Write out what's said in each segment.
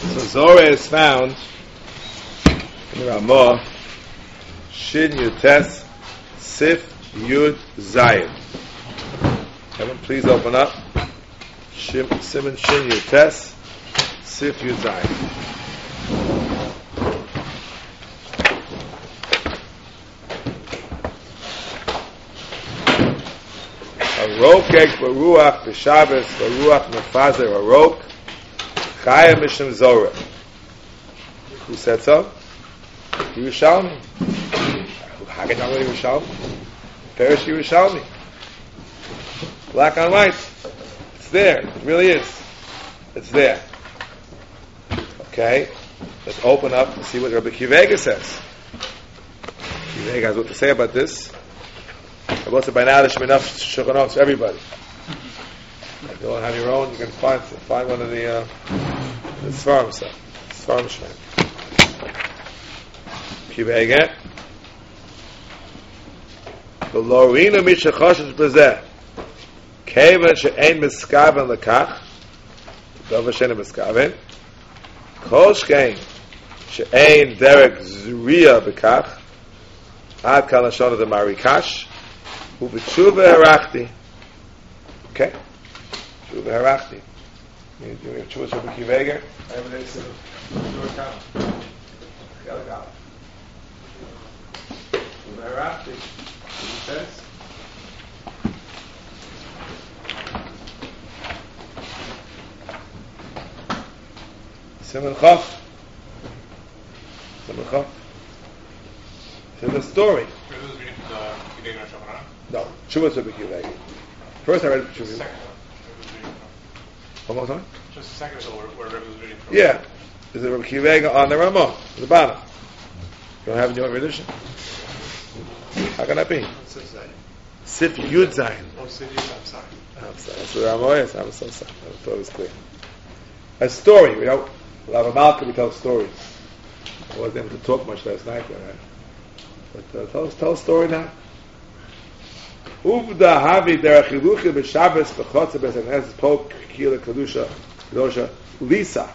So Zohar is found in the Ramah, Shin Yutes, Sif Yud Zayin. Kevin, please open up. Simon Shin Yutes, Sif Yud Zayin. Arokek Baruach B'Shabbos Baruach Mefazer Arok Chaya Mishim Zorah. Who said so? Yerushalmi. Haggad Amar Yerushalmi. Perish Yerushalmi. Black on white. It's there. It really is. It's there. Okay. Let's open up and see what Rabbi Kivega says. Kivega has what to say about this. About the by now there's enough Shulchan Aruch for everybody. If you don't have your own, you can find one of the Sfarim stuff. Sfarim Shemem. Kivega. The Lorina Misha Choshesh B'zeh. Keva she'ein miskaven lekach. Dova she'ein miskaven. Kol shkein she'ein derek zriya b'kach. Ad kal lashon the marikash. U'b'tshuva harachti. Okay? Tshuva harachti. You have tshuva Rabbi Kivega? I have an answer. Tshuva harachti. What says? Simon Chaf. It's a story. No, Tshuva Rabbi Kivega. First I read Tshuva. One more time? Just a second ago where Rebbe was reading from. Yeah. Is it Rabbi Kivega on the Ramah, the bottom? You don't have any edition? How can that be? Sif Yud Zayin. Oh, Sif Yud, I'm sorry. That's what Ramah is. I'm so sorry. I thought it was clear. A story, we don't. Rav Malka, we tell stories. I wasn't able to talk much last night, but tell a story now. Uvda havi derech hiluchim b'Shabbos b'chotzer b'Shabbos pok kila kadusha Lisa.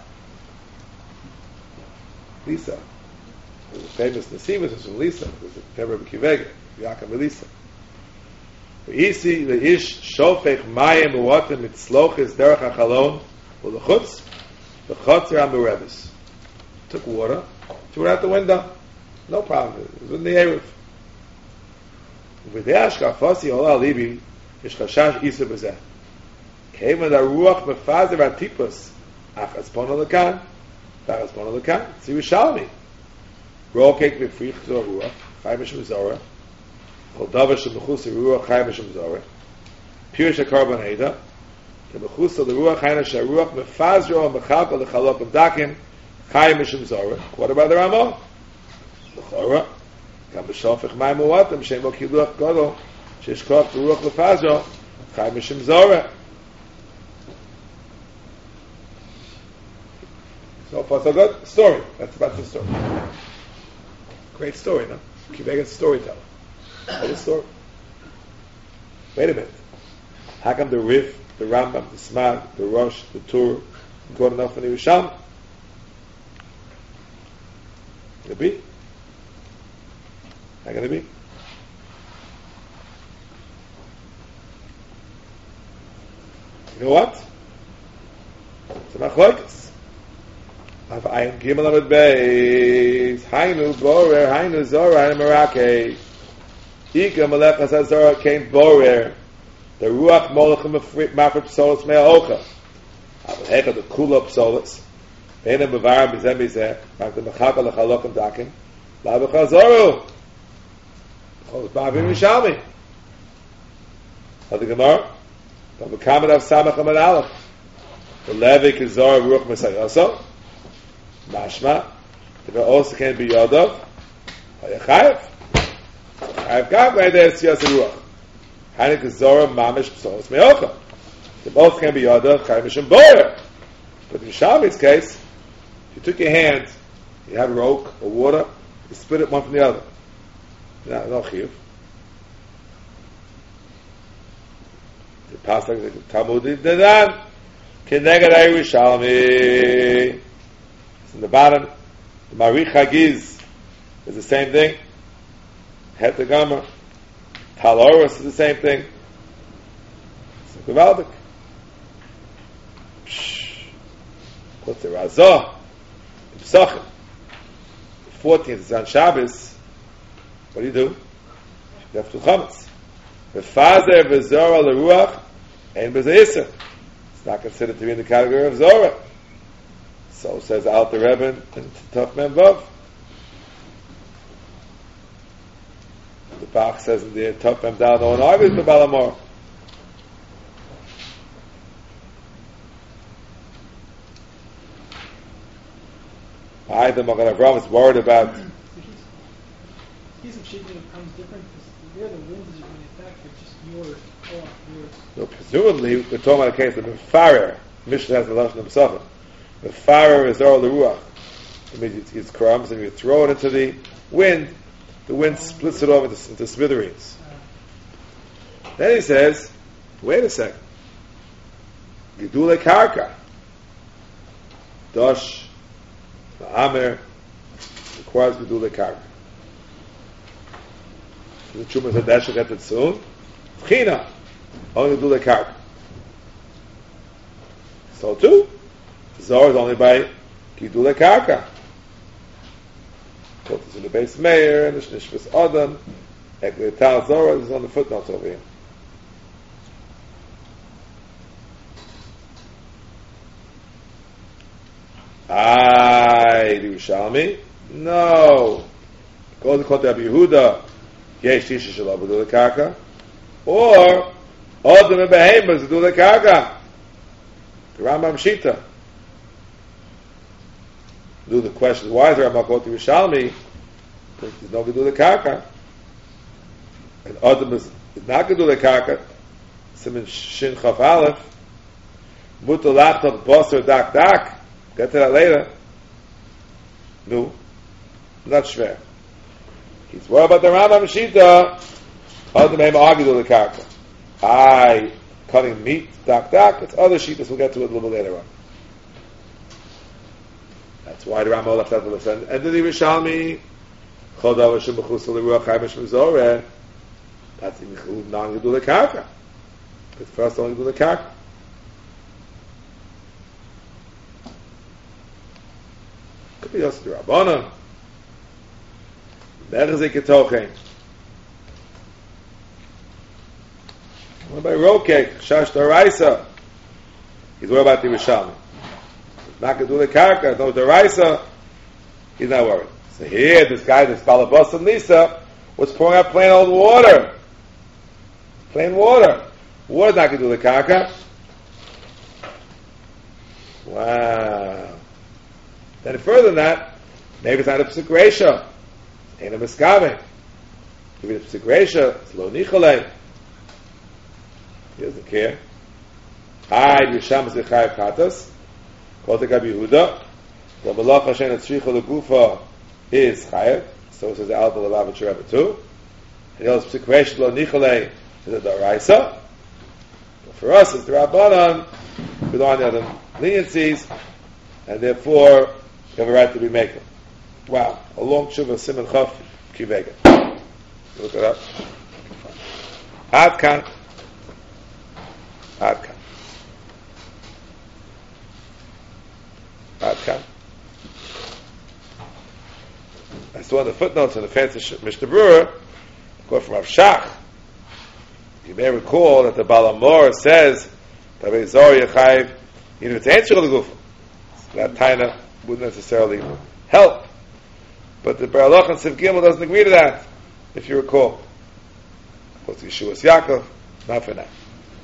The famous Nesimus is from Lisa. There's a Rebbe Kivega, Yaakov Elisa. V'isi le'ish shofech mayim u'otem mitzlochis derech hachalon u'lechutz b'chotzer ha'mereves. Took water, threw it out the window. No problem. It was in the Erev. V'dei hashkafasi ola alibi ish chashash isa b'zeh. Kevin haruach mefazer atipus achas pono lekan v'achas pono lekan. It's Yerushalmi. Roll cake v'frich zor ruach chai mishum zorah kol davar shemechus ruach chai mishum zorah pirush hakarban heda kemechus l'ruach chai sharuach mefazro mechalka lechalok dakim chai mishum zorah. What about the Ramah? L'chora kam b'shofech mayim u'atem shemo kiluach gadol sheshkoch l'ruach lefazro chai mishum zorah. So far so good. Story. That's about the story. Great story, no? Kivega's storyteller. What is story? Wait a minute. How come the Rif, the Rambam, the Smag, the Rosh, the Tur, good enough for the Yerushalmi? Can it be? How can it be? You know what? It's a machlokes. Av ayin gimel amud beis haynu borer haynu zora haynu merakei ika melechas hazora came borer the ruach molechim mafrit psolos me'ocha av hecha the kula psolos beinem bevarim b'zeh b'zeh mak the mechaka lechalokam dakim la b'chazoru chol b'avim Yerushalmi the Gemara but b'kamed av samach amad aleph the levi kizora ruach mesayoso Mashma, if it also can be Yodov, Chayav. Chayav Gav, right there, it's Yosef Ruach. Hanik Zora, Mamish, Psolos, Meocha. They both can be Yodov, Chayav Mishim Boyer. But in Shalmi's case, if you took your hand, you have a roke or water, you split it one from the other. No Chiyuv. The Pasuk, the Talmud, Dedan, Kenegad Yerushalmi. in the bottom. The Marich Hagiz is the same thing. Het Gamma. Talorus is the same thing. It's Gavaldik. What's the Razah? Psachim. The 14th is on Shabbos. What do? You have to chametz. The Fazer v'Zorah l'Ruach and b'Zayisa. It's not considered to be in the category of Zorah. So says Alter Rebbe and Tov Mem Vav. The Bach says in the Tov Mem Dal, no one argues with Balamor. The Magen Avraham is worried about. He's of shaping becomes different because they're the winds that you're going to attack, but just yours. No, presumably, we're talking about a case of Mefarer. Mishnah has the Lashon Himself. Mefarer is all the Ruach. It means it's crumbs and you throw it into the wind splits it off into smithereens. Then he says, wait a second. Gidule Karka. Dosh. Ma'amer requires Gedule Karka. The Chuma said that should get it soon. China, only Gedule Karka. So too, Zohar is only by Gedule Karka. Quotes in the base mayor and the Shnishmas Adam. Ekletal Zohar is on the footnotes over here. Yerushalmi? No. Goes to Rabbi Yehuda. Yesh Tisha Shalav do the Karka. Or Adam and Behemoth do the Karka. The Rambam Shita. Do the question, why is there a Makot Yerushalmi? Because there's no Gedul Karka. And Adam is not Gedul Karka. Siman Shin Chaf Aleph. Mutal Lachtav Bosser Dak Dak. Get to that later. No, not schwer. He's worried about the Rambam Shita. Other name argued with the Karka. Cutting meat, dak. It's other Shitas. We'll get to it a little bit later on. That's why the Rambam left out the list. And then the Yerushalmi, Chodav Hashem B'chus L'Ruach Chaimish Mizoreh. That's in Chilud non-Gedul Karka. But first only Gedul Karka. Could be also the Rabbanon. Merzik Ketochen. What about Rokek? Shash Daraisa. He's worried about the Yerushalmi. Not going to do the Karka, no Daraisa. He's not worried. So here, this guy, this Balabas and Lisa, was pouring out plain old water. Plain water. Water's not going to do the Karka. Wow. Then further than that, maybe it's not a P'sik Reisha. Ain't a Miskaveh. If it's a P'sik Reisha, it's Lo Nicholei. He doesn't care. Yisham Zechayev Katas. Called the Rabbi Yehuda. The Malach Hashem Tzricha Legufa is Chayev. So says the Alba Lavav Rebbe too. And the other P'sik Reisha Lo Nicholei is a Daraisa. But for us, it's the Rabbanan. We don't have the leniencies. And therefore, you have a right to be making. Wow, a long tshuva, Simon Chaf, Kivega. Look it up. Ad Kan. I saw in the footnotes in the fancy Mishnah Berurah, quote from Rav Shach. You may recall that the Balamor says, Tabei Zor Yechayev, even if it's answer the Gufa. That taina wouldn't necessarily help. But the Baralach and Siv Gimel doesn't agree to that, if you recall. What's Yeshua's Yaakov? Not for now.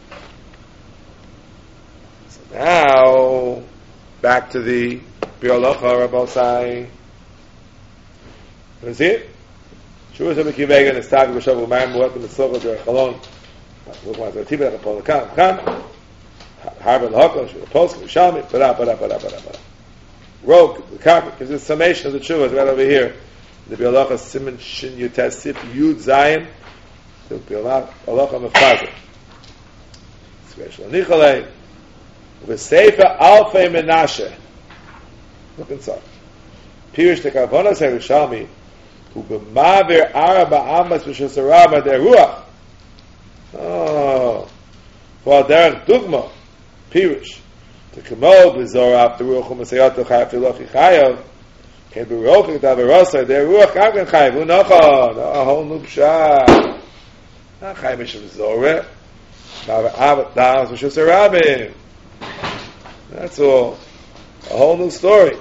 So now, back to the Baralach Rabosai. You see it? Yeshua's Yaakov Kivega and Estag B'Shav U'Mayim Mu'at B'Mitzvah B'Chalon. Look at the Tibet at the Khan. Harvard Lahakon, Polska, Shalmi, bada. Rogue, the carpet, gives a summation of the Chuvas right over here. The Bialacha Simon Shin Yutesif Yud Zayin, the Bialacha Mefazer. Special Nicholai, V'Seifa Alfei Menashe. Look inside. Pirish the Kavonas Yerushalmi, who b'mavir arba amas v'shosarama deruach. Oh, for derech dugma, Pirish. To come out b'zor after ruach u'masayot chayav filochi chayav, can be rochik davarasa, der ruach kamken chayav, u'nachon, a whole new pshat. Not chayav mishim zoreh, mavir arba amas v'shosarama. That's all. A whole new story.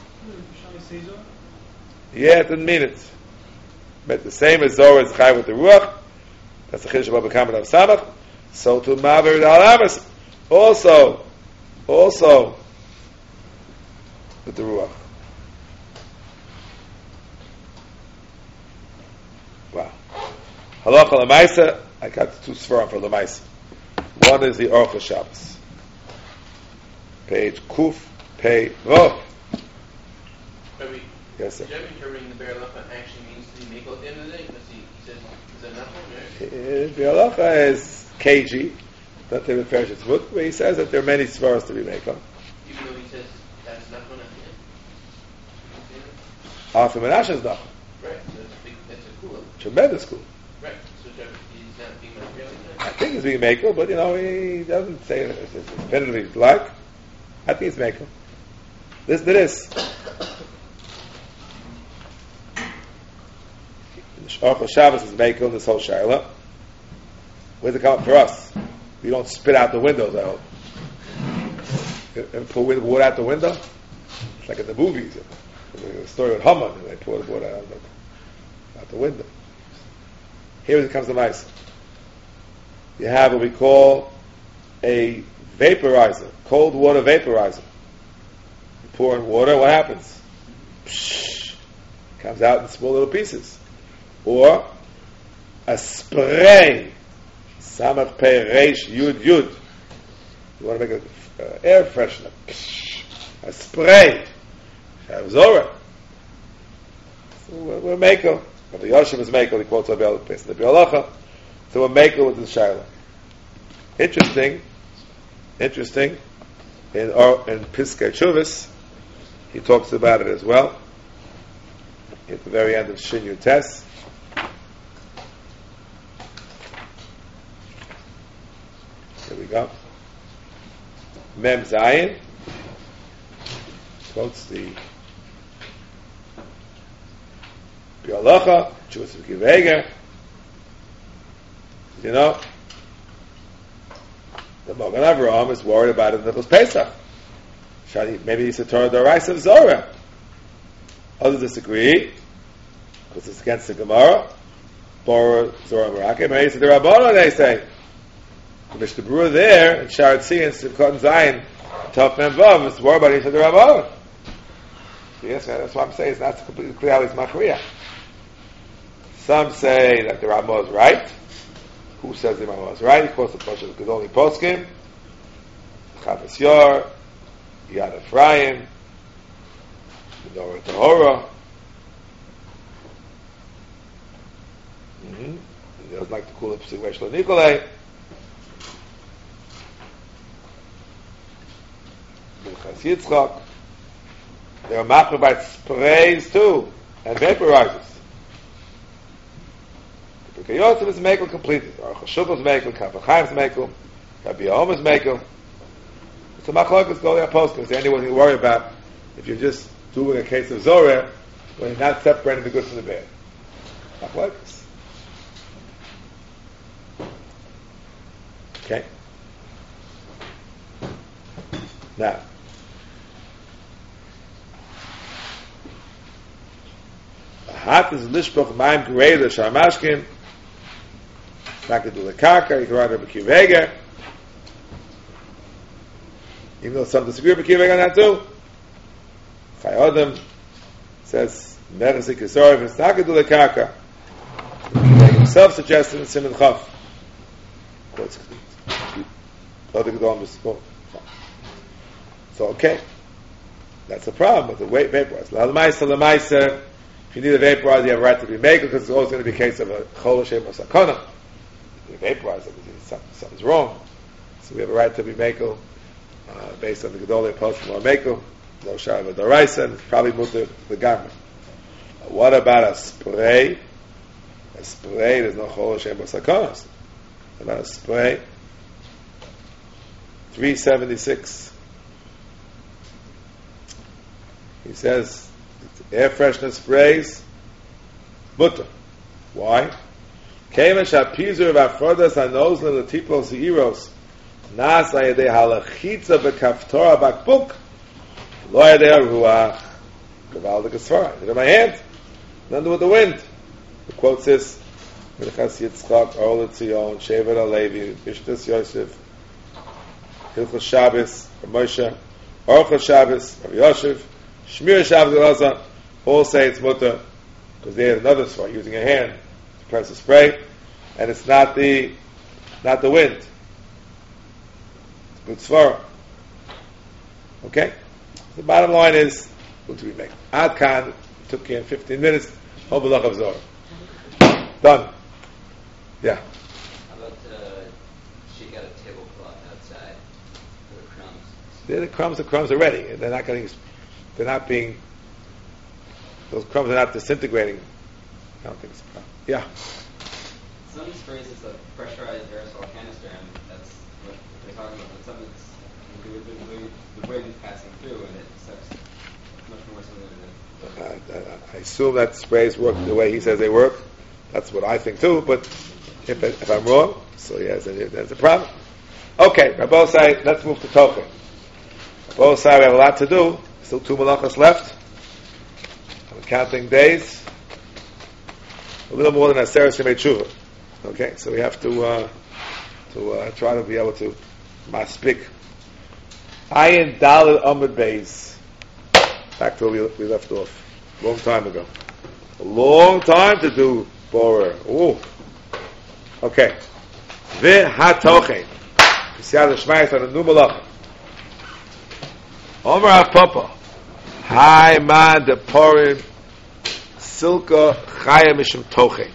Yeah, it didn't mean it. But the same as Zohar is Chai with the Ruach. That's the Chiddush about B'Kam and Samach. So to Mavir Al Amas. Also with the Ruach. Wow. Halacha L'Maisa. I got two Sfarim for L'Maisa. One is the Orchos Shabbos. Page Kuf Pei Vav. Yes, sir. Interpreting the Be'er Halacha actually means to be Mekel at the end of the day, because he says, is that not one? Be'er Halacha is kg, not the Parashas Mut, where he says that there are many svaras to be Mekel. Even though he says that's not one at the end? After Menashe is not. Right, so that's a cool. Tremendous cool. Right, so he's not being Mekel. I think he's being Mekel, but he doesn't say it definitively like. I think it's Mekel. Listen to this. Orchos Shabbos is Mekel, this whole Shaila. Where's it come for us? We don't spit out the windows, I hope. And pour water out the window? It's like in the movies. The story with Haman, and they pour the water out the window. Here it comes to mice. You have what we call a vaporizer, cold water vaporizer. You pour in water, what happens? Psh, comes out in small little pieces. Or a spray, Samach Pei Reish Yud Yud. You want to make an air freshener. Psh, a spray. Zorah. So we're Mekel. But the Yoshem is Mekel, he quotes Abel based on the Bialacha. So we're Mekel with the Shaila. Interesting. In Piskei Chuvas, he talks about it as well. At the very end of Shin Yutes. Here we go. Mem Zayin quotes the Bialacha, Chuvas of Kiveger. You know, the Magen Avraham is worried about it in the Pesach. Maybe he's a Torah D'Oraisa of Zorah. Others disagree because it's against the Gemara. Bora Zorah Merakim. Maybe it's the Rabbanon, they say. The Mishnah Berurah there in Sharat Tzin and Simchat and Zayin, Tov Mem Vav, is worried about it. He said the Rabbanon. Yes, that's what I'm saying. It's not completely clear how he's Machriya. Some say that the Rambam is right. Who says the Rambam is right? He quotes the Pasha of the Gedolei Poskim, Chavos Yair, Yad Ephraim, Menorah Tahora. He doesn't like to call it Psik Reish Nikolai. Bilchas Yitzchak. They are machmer by sprays too, and vaporizers. The Pirkei Yosef is Mekel completed. Aruch HaShulchan is Mekel, Kaf HaChaim is Mekel, Rabbi Yahom is Mekel. It's a machlokes Gedolei Poskim. Is there anyone you worry about if you're just doing a case of Zorah when you're not separating the good from the bad? Machlokes. Okay. Now, Hat is Lishpoch Maim Gereida Shamashkin. Not going to do the Karka. You can write Rabbi Akiva Eiger. Even though some disagree with Rabbi Akiva Eiger on that too. Chai Odom says Mechasik Yisrael. If it's not going to do the Karka, Rabbi Akiva Eiger himself suggested in Siman Chaf. So okay, that's the problem with the weight vaporizer. L'maisa. If you need a vaporizer, you have a right to be Mekel because it's always going to be a case of a Chol Hashem or Sakona. You vaporizer because something's wrong. So we have a right to be Mekel based on the Gedolei Poskim or Mekel. no shayla d'oraisa, and it's probably mutter the garment. What about a spray? A spray, there's no chol shem b'sakonos. What about a spray? 376. He says air freshener sprays mutter. Why? Kemen shapizur v'afrodas hanozlim l'tipol zeiros nasa yedei halachitza b'kaftora bakbuk lo yedei ruach gavaldik asfara. Did it in my hand? Nothing with the wind. The quote says, Minchas Yitzchak, Orla Tzion, Shevet Alevi, Bishtas Yosef, Hilchos Shabbos, Moshe, Orchos Shabbos, Rav Yosef, Shmir Shabbos Elazar, all say it's mutter, because they had another svara, using a hand to press the spray, and it's not the wind. It's a good svara. Okay? The bottom line is, what do we make? Ad Kan took in 15 minutes, Hobalach of Zohar. Done. Yeah. How about shake out a tablecloth outside for the crumbs? The crumbs are ready. Those crumbs are not disintegrating. I don't think it's a problem. Yeah. Some sprays is a pressurized aerosol canister, and that's what they're talking about. But some it's the wind passing through, and it sucks much more similar to I assume that sprays work the way he says they work. That's what I think too, but if I'm wrong, so yes, there's a problem. Okay, Rabbosai, let's move to Tochen. Rabbosai, we have a lot to do. Still 2 malachas left. I'm counting days. A little more than Aseret Yemei Tshuva. Okay, so we have to try to be able to maspik. Ayin Daled Amud Beis. Back to where we left off. Long time ago. A long time to do Borer. Ooh. Okay. V'hatochen. Siyad Shmais on a new malach. Omer HaPapa. Hai man de porim silka chaya mishum tochen.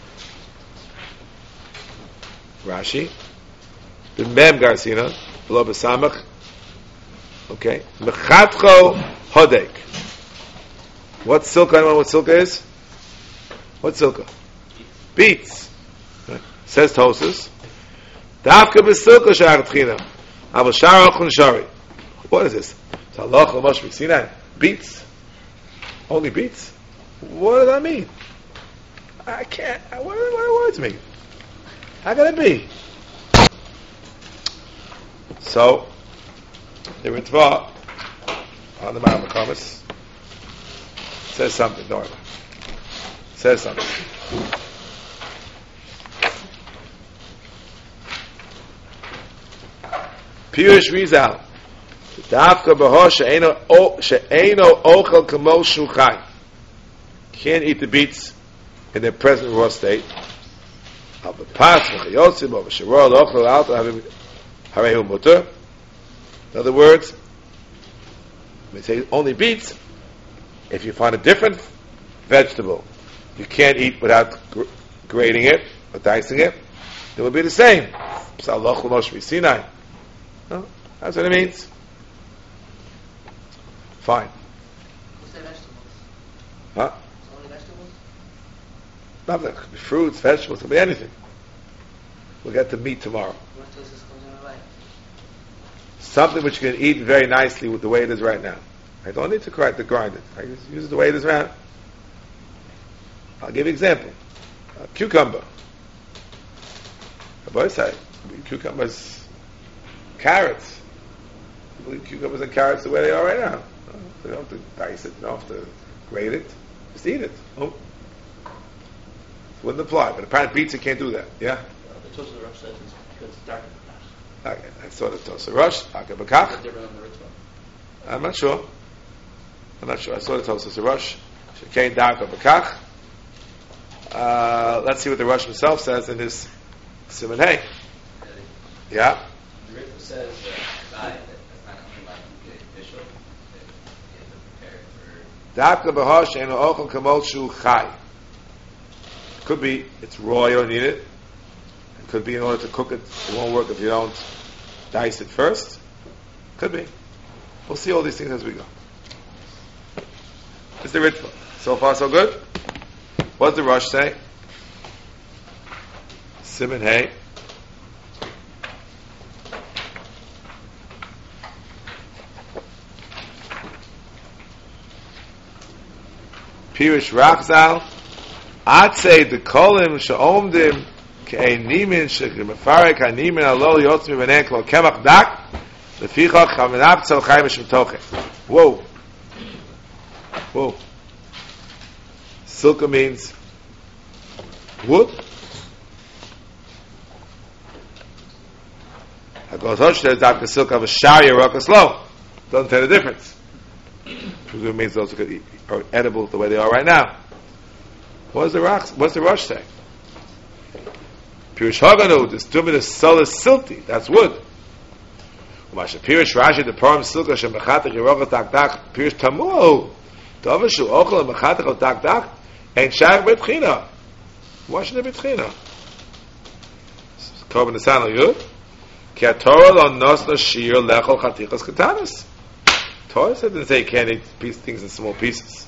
Rashi. The mem garsina. Below besamach. Okay. Mechatcho hodek. What's silka? Anyone know what silka is? What's silka? Beets. Right. Says Tosus. Dafka b'silka sha'ar tchina. Aval sha'ar ochun shari. What is this? Talach l'mosh b'sinai. Beets? Only beets? What does that mean? I can't. What do the words mean? How can it be? So, the Ritva on the Mount McComas says something, don't worry. Says something. Pirush Rizal. Dafka b'ho she'eino ochel kamo shuchai. Can't eat the beets in their present raw state. Al b'pas v'chayotzim o v'sheror l'ochel alta harehu muter. In other words, we say only beets. If you find a different vegetable you can't eat without grating it or dicing it, it will be the same. No? That's what it means. Fine. What's the vegetables? Huh? It's only vegetables? Nothing. It could be fruits, vegetables, it could be anything. We'll get to meat tomorrow. What taste is comes in the life? Something which you can eat very nicely with the way it is right now. I don't need to grind it. I just use it the way it is right now. I'll give you an example. A cucumber. A boy say, cucumbers, carrots. People eat cucumbers and carrots the way they are right now. You don't have to dice it, you don't have to grate it. Just eat it. Oh. Wouldn't apply, but apparently pizza can't do that. Yeah? The Toast of the Rush says it's because it's darker than Okay, I saw the Toast of Rush. Akabakach. Different on the Ritva. I'm not sure. I saw the Toast of Rush. Shekain Darka Bakach. Let's see what the Rush himself says in his Siman Hey. Yeah? The Ritva says that that's not only like you get official, that you have to prepare for. Darka Bahosh and Ochel Kamol Shu Chai. Could be it's raw, you don't need it. It could be in order to cook it, it won't work if you don't dice it first. Could be. We'll see all these things as we go. It's the Ritva. So far, so good. What's the Rosh say? Siman Hey. Pirish Rachzal. I'd say the kolim she'omdim ke'ein nimin she'mefarek ha'nimin alol yotz mi'venen klo kemach dak lefichach chaminab tzal chayim mishum tochen. Whoa. Whoa. Silka means wood. HaGoz Hosh says that the silk of a shari or a slow. Doesn't tell the difference. It means those are edible the way they are right now. What's the Rosh say? Pirish Haganu, this tumid is solus silty. That's wood. Pirish Rashi, the param silka shem mechatech yerocha tak tak. Pirish tamu, davashu ochel mechatech tak tak. And shag betchina. Why should it betchina? Korban Nisan al Yud. Ki haTorah lo nosna shir lechol chatichas katanas. Torah said didn't say you can't eat things in small pieces.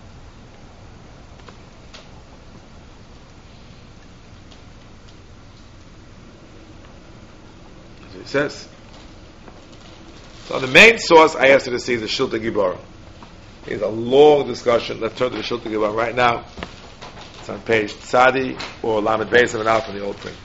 That's what he says. So the main source I asked you to see is the Shilta Gibor. It's a long discussion. Let's turn to the Shilta Gibor right now. It's on page Tzadi or Lamed Beis of an Alpha in the old print.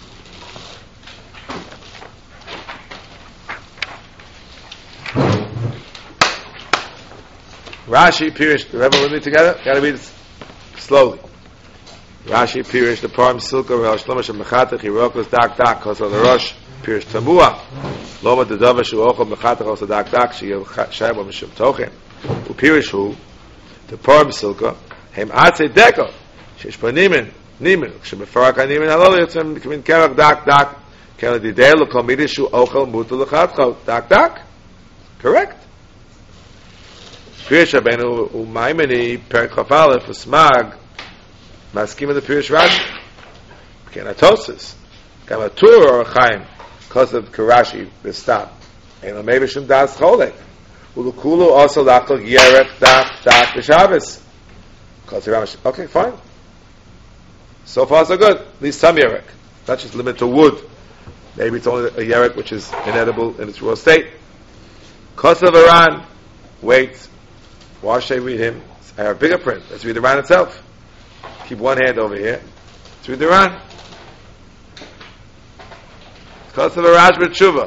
Rashi Pirish, remember with me together? Gotta read it slowly. Rashi Pirish, the Param Silka, Rosh Shlomo Shem Mechatech, Hirokos Dak Dak, Kosel the Rosh, Pirish Tamua, Loma the Dava Shu Ochel Mechatech, Kosel Dak Dak, Shiyel Shayba Mishum Tochen, Upirish Hu, the Param Silka, Hem Atze Deko, Shesh Panimin, Nimin, Shemefarak Animin, Halol Yotzem, Kmin Kerach Dak Dak, Kela Didel, Komidishu Ochel Mutul Lechatcho, Dak Dak. Correct? Pirish Rabbeinu Umaimini Perek Chafalef Usmag Maskim of the Pirish Rashi Kenatosis Kamatur or Chaim because of Karashi Bistam and maybe Shum Das Cholek Ulukulu also Lachol Yerek Dak Dak B'Shabbos because Ramash. Okay, fine. So far so good. At least some Yerek, not just limited to wood. Maybe it's only a Yerek which is inedible in its raw state. Kosav Aran. Wait. Why should I read him? I have a bigger print. Let's read the Ran itself. Keep one hand over here. Let's read the Ran. Kosav Arash B'Tshuva.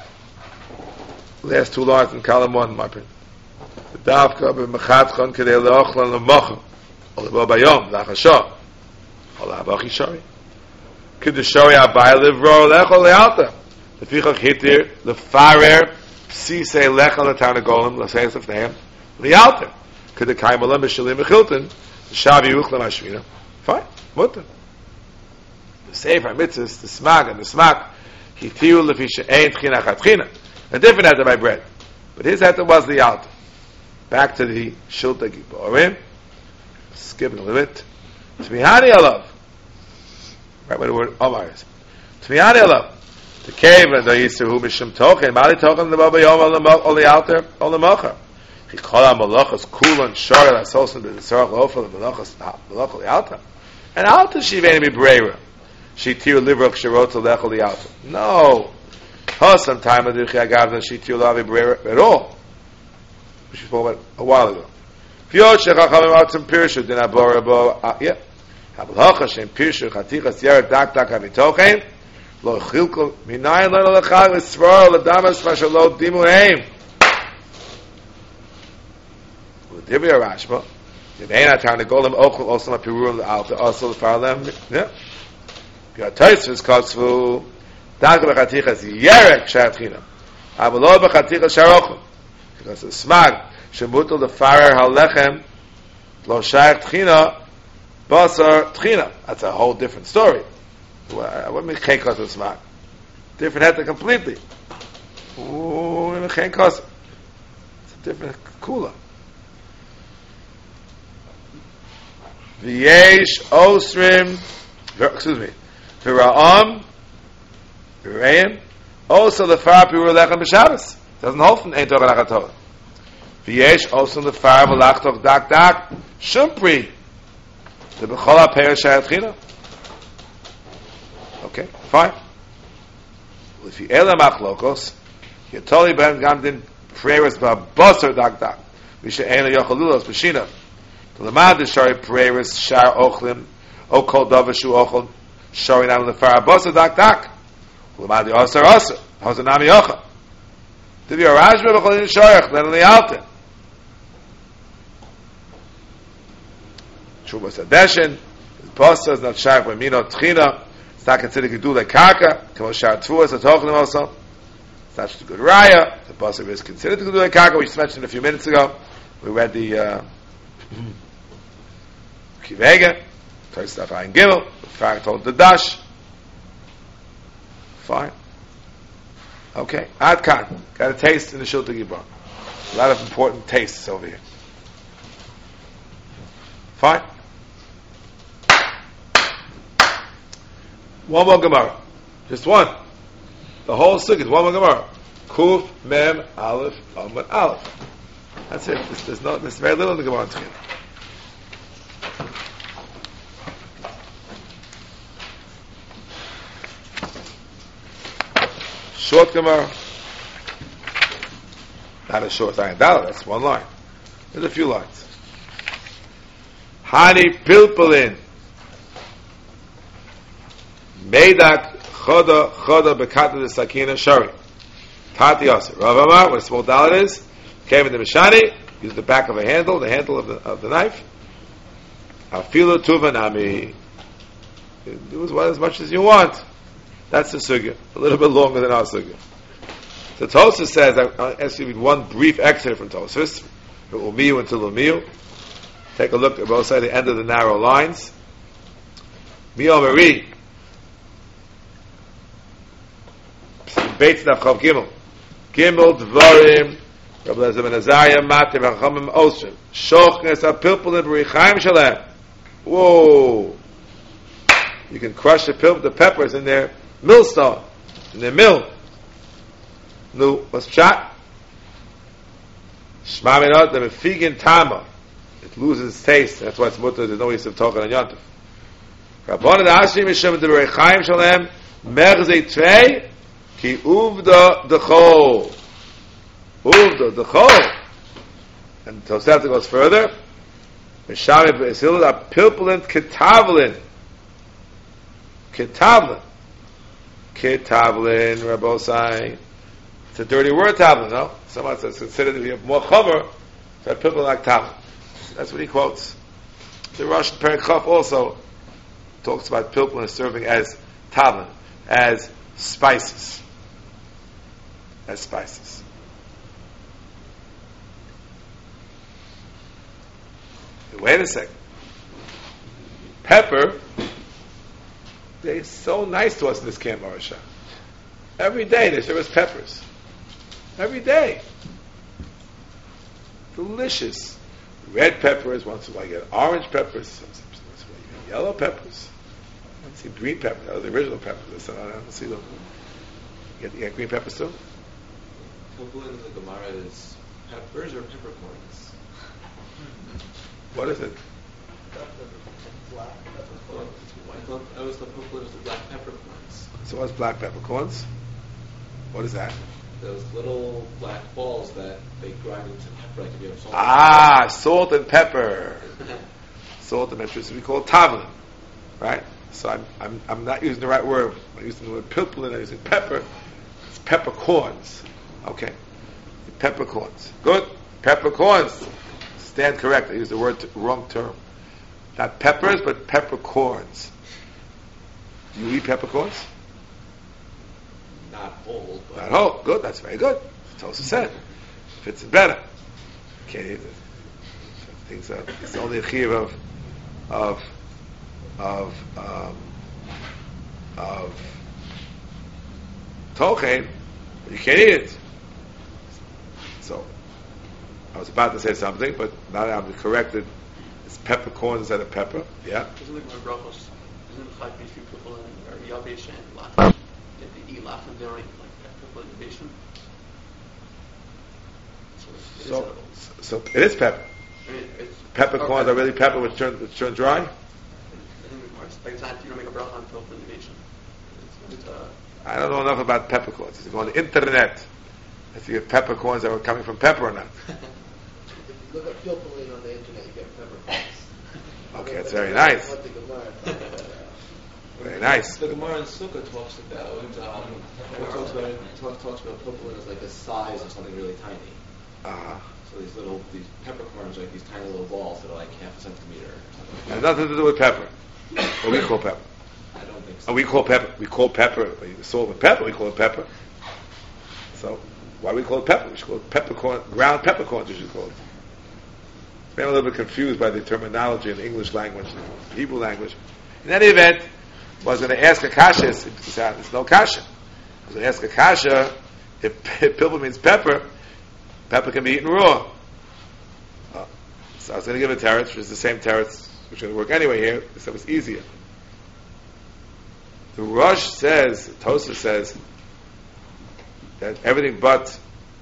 Last two lines in column 1, my print. Davka b'mechatchon kedei le'ochlan le'mochim or le'bo bayom l'achashah or le'abachi shari k'deshori abai livro le'echol le'alta lefichach hitir le'farer psisei lechol le'tarnagolim l'seis l'fneim le'alta k'dekayim olam b'shalim b'chilton l'shav yuch l'mashvina. Fine, mutter. The sefer mitzvahs, the smag and the smak hitiru lefi she'ein tchina chatchina. A different heter by bread, but his heter was the alta. Back to the Shilta Giborim. Skipping a little bit. Tmihani alav. Right where the word Omar is. Tmihani alav. The cave and the Yisrahu Mishum Tochen. Mali Tochen the Baba Yom on the altar on the Mocha. He called out Malachas Kulan Shara Asosan the Sarach Ofel the Malachas Malach the altar. And altar Shiveni Brera. She tir livrok Sharot Lechol the altar. No. Some time of the Chagav she tir lavi Brera at all. Which we spoke about a while ago. Yeah. Hablacha shem pirshu chatichas yered dak dak havitochen lo chilko minayin lo lechag l'svar l'damas mashalo dimu heim. L'divya Rashba Yevein atar negolem ochel also mapirurim l'alta also l'farlem. Yeah. Piyatayis v'skatzvu dak b'chatichas yerek shatchina hablo b'chatichas sharochel. Because the smag shemutul the farer halechem lo shayach tchina basar tchina. That's a whole different story. What means chen kos smag? Different heter completely. Ooh, chen kos. It's a different kula. V'yesh osrim. Excuse me. V'ra'am. V'reim. Also the farer pirur lechem b'Shabbos. Doesn't hold from Ein Torah Nachat Torah. V'yesh also the fire v'lachtov dak dak shumpri the b'chol ha'peir shayatchina. Okay, fine. Well, if you ela machlokos, you totally ben gamdin prayers b'abosar dak dak. Misha ela yochalulos b'shina. The lamad is shari prayers shar ochlim o kol davar shu ochel shari nam the fire abosar dak dak. Lamad the osar osar hazanami yocha. To be a rajma b'cholin shoyach then in the altar. Shubas adeshin the poster is not shayach by mino tchina. It's not considered gedulei karka. Kamo shar tfuas atochlim also. It's not just a good raya. The poster is considered gedulei karka. We just mentioned a few minutes ago. We read the Kivega, first stuff Ein Gimel, the fact told the Dash. Fine. Okay. Adkan. Got a taste in the Shulta Gibran. A lot of important tastes over here. Fine. One more Gemara. Just one. The whole sukkah is one more Gemara. Kuf, Mem, Aleph, Amud, Aleph. That's it. There's very little in the Gemara together. Short Gemara. Not a short line. That's one line. There's a few lines. Hani pilpulin. Meidak choda bekata de sakina shari. Tati yasir. Rav Amar, what a small dollar is, came in the Mishani, used the back of a handle, the handle of the knife. Afilu tuvanami. Do as much as you want. That's the sugya. A little bit longer than our sugya. So Tosfos says, I'll ask you to read one brief excerpt from Tosfos, from Umiyu until Umiyu. Take a look at both sides, the end of the narrow lines. Miyomari. Beitz Nafchav Gimel. Gimel Dvarim. Rabbi Elazar ben Azariah Matir V'Chachamim Osrim. Shochnes HaPilpulin B'Richaim Shalem. Whoa! You can crush the peppers in their millstone, in their mill. No, what's pshat? Shma Minot, the Mefigin Tama. It loses its taste. That's why it's mutter. There's no use of talking on Yontif. Rabbanan Ashim Yishem B'Richaim Shalem. Merzei Tvei. Ki uvda dechol. Uvda dechol. And Tosefta goes further. Mishamit v'esilud apilpulin ketavlin. Ketavlin. Ketavlin, Rabbosai. It's a dirty word, tavlin, no? Someone says considered to be more chomer, so apilpulin like tavlin. That's what he quotes. The Russian Perek Chaf also talks about pilpulin serving as tavlin, as spices. As spices. Wait a second. Pepper, they're so nice to us in this camp, Marisha. Every day they serve us peppers. Every day. Delicious. Red peppers, once in a while you get orange peppers, once in a while you get yellow peppers. Once you get green peppers, those are the original peppers. I don't see them. You get green peppers too? Pilpulin in the Gemara is peppers or peppercorns? What is it? Black peppercorns. I thought that was the pilpulin was the black peppercorns. So what's black peppercorns? What is that? Those little black balls that they grind into pepper, like if you have salt. Ah, salt and pepper. Salt and pepper. So we call it tavlin, right? So I'm not using the right word. I'm using the word pilpulin. I'm using pepper. It's peppercorns. Okay, peppercorns. Good. Peppercorns. Stand correct. I used the wrong term. Not peppers, but peppercorns. Do you eat peppercorns? Not whole, but Not whole. Good. That's very good. Tosfos said. Fits it better. Can't eat it. Things are, it's only a chiyuv of tochen, but you can't eat it. So I was about to say something, but now that I'm corrected. It's peppercorns instead of pepper. Yeah. Isn't it my brachos? Isn't it like these people in Yavesh and Lachim? If they eat Lachim, they don't eat like pepper in the basement. So it is pepper. I mean, it's Peppercorns are really pepper which turn dry. I think like it's not, you don't make a bracha on filter negation. It's I don't know enough about peppercorns. If you go on the internet, if you have peppercorns that were coming from pepper or not. If you look up filtering on the internet, you get peppercorns. Okay, that's very nice. What the Gemara talks about. Very nice. The Gemara in Sukkah talks about purple as like a size of something really tiny. So these peppercorns are like these tiny little balls that are like half a centimeter or something. Has nothing to do with pepper. What we call pepper. I don't think so. And we call pepper salt and pepper, we call it pepper. So why do we call it pepper? We should call it peppercorn, ground peppercorns we should call it. I'm a little bit confused by the terminology in the English language, the Hebrew language. In any event, I was going to ask a kasha, it's no kasha. I was going to ask a kasha, if pilpul means pepper, pepper can be eaten raw. So I was going to give a teretz, which is the same teretz, which is going to work anyway here, except it's easier. The Rosh says, Tosafos says, that everything but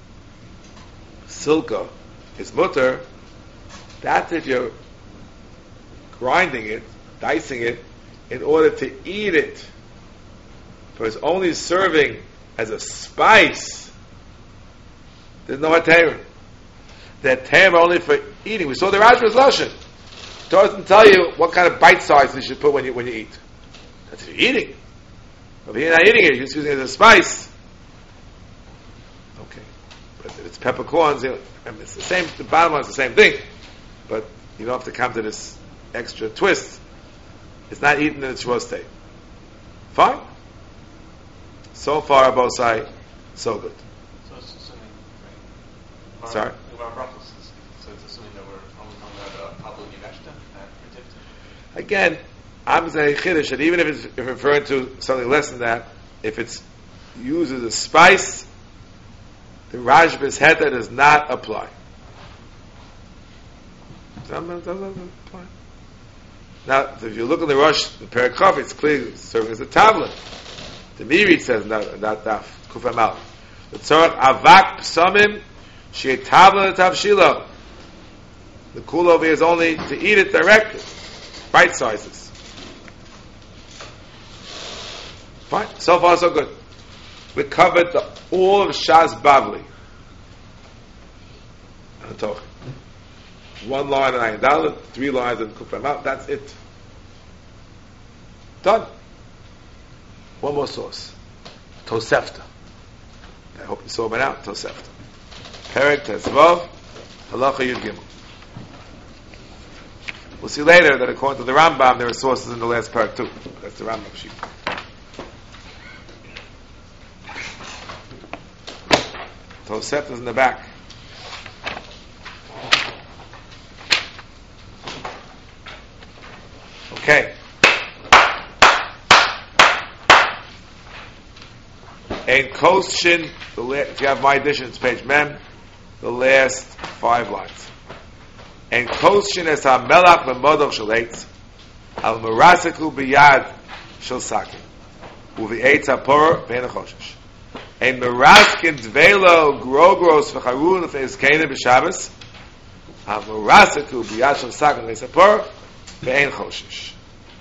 silka is mutter. That's if you're grinding it, dicing it, in order to eat it. For it's only serving as a spice. There's no hatayr. The hatayr only for eating. We saw the Rashba's Lashon. It doesn't tell you what kind of bite size you should put when you eat. That's if you're eating. But if you're not eating it, you're just using it as a spice. Okay. But if it's peppercorns, I mean, it's the same, the bottom line is the same thing. But you don't have to come to this extra twist. It's not eaten in its raw state. Fine. So far, both sides, so good. So it's assuming, right? Sorry? So it's assuming that we're only talking about Pablo Yiveshta and Again, I'm saying Chiddush, that even if it's referring to something less than that, if it's used as a spice, the Rashba's Heta does not apply. Doesn't apply. Now, if you look at the Rosh, the Perikov, it's clearly serving as a tablet. The Miri says, not daf, Kufam Al. The Tzorach Avak Psamim, she a tablet tavshilo. The cool over here is only to eat it directly. Bite sizes. Fine. So far, so good. We covered all of Shas Bavli. One line in Ayin Dalet, 3 lines in Kufam Al. That's it. Done. One more source. Tosefta. I hope you saw by now. Tosefta. Perek Tezvav, Halacha Yud Gimel. We'll see later that according to the Rambam, there are sources in the last perek too. That's the Rambam sheet. Tosefta is in the back. Okay. Ein Koshin, if you have my edition, it's page Mem, the last 5 lines. Ein Koshin es ha-melach v'modoch shel eitz, al meraseku b'yad shel sakin, u'v'eitz ha-poror v'hen ha-choshesh. Ein meraskin dvelo grogros v'charun v'ezkene b'Shabbos, al meraseku b'yad shel sakin v'eitz ha-poror v'hen choshesh.